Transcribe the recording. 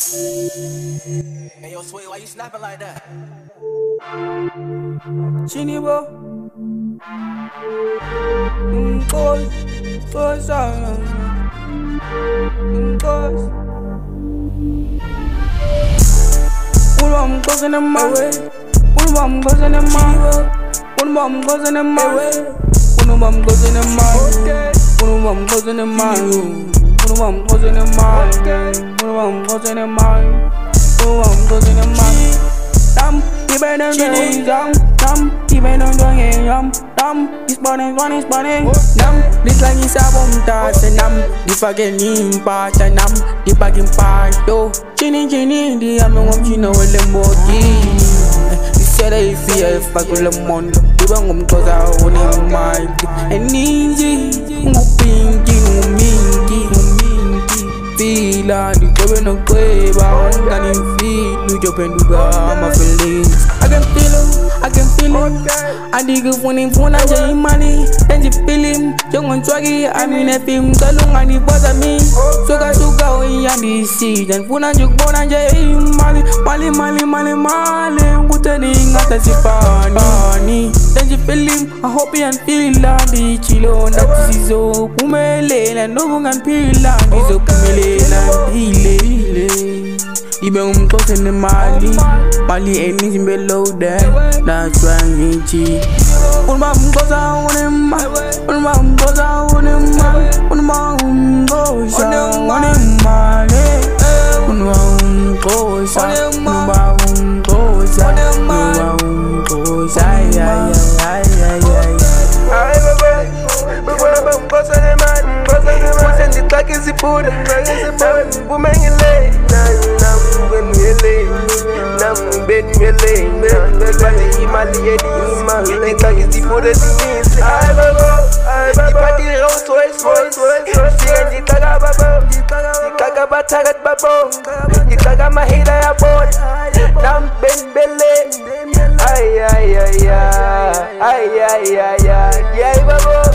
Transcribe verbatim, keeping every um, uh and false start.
Hey yo, Sway, why you snapping like that? Chini bo, cause, cause I, cause. One mom goes in my way, one mom goes in my way, one mom goes in my way, one mom goes in my way, one mom goes in my way, one mom goes in my way, one mom goes in my way, one mom goes in my way. Dam, you better do dam, dam, you better do yam, dam, it's burning, one is burning, dam, this like it's a bomb touch, and dam, the fucking impact, and dam, the bagging part, yo, chini chini, the I'm a chino with the monkey. You said I fear if I go lemon, you bang them cause I want in my, and easy, no pinky, no minky, no minky, feel like you go in a grave, I can't feel. You open the door, my feelings. I can feel him, I can feel him. I dig a phone in phone, I just money. Then you feel him, young and swaggy. I mean, if him, so long and he bother me. So got to go in the sea. Then phone and you born and just Mali, Mali, Mali, Mali, Mali. Good thing, I can see funny. Then you feel him, I hope you can feel like the chilo. That is so kumele, and no one can feel like this. So kumele, and heal. Ibe umkose ne Mali, Mali anything below that. That's why I'm itchy. Unma umkosa unema, unma umkosa unema, unma umkosa unemale, unma umkosa, unma umkosa, unma umkosa, ay ay ay ay ay. Ay baba, baba baba umkosa ne Mali, umkosa ne Mali. Sendi taki zipuda, taki bumengile. Bati imali edi imali Kagisi pure dinisi Ay babo, ay babo Ipati Rolls Royce, Rolls Royce Sigan jitaga babo Jitaga batagat babo Jitaga mahida ya bod Nam ben bele Ay ay ay ay Ay ay ay ay Ay babo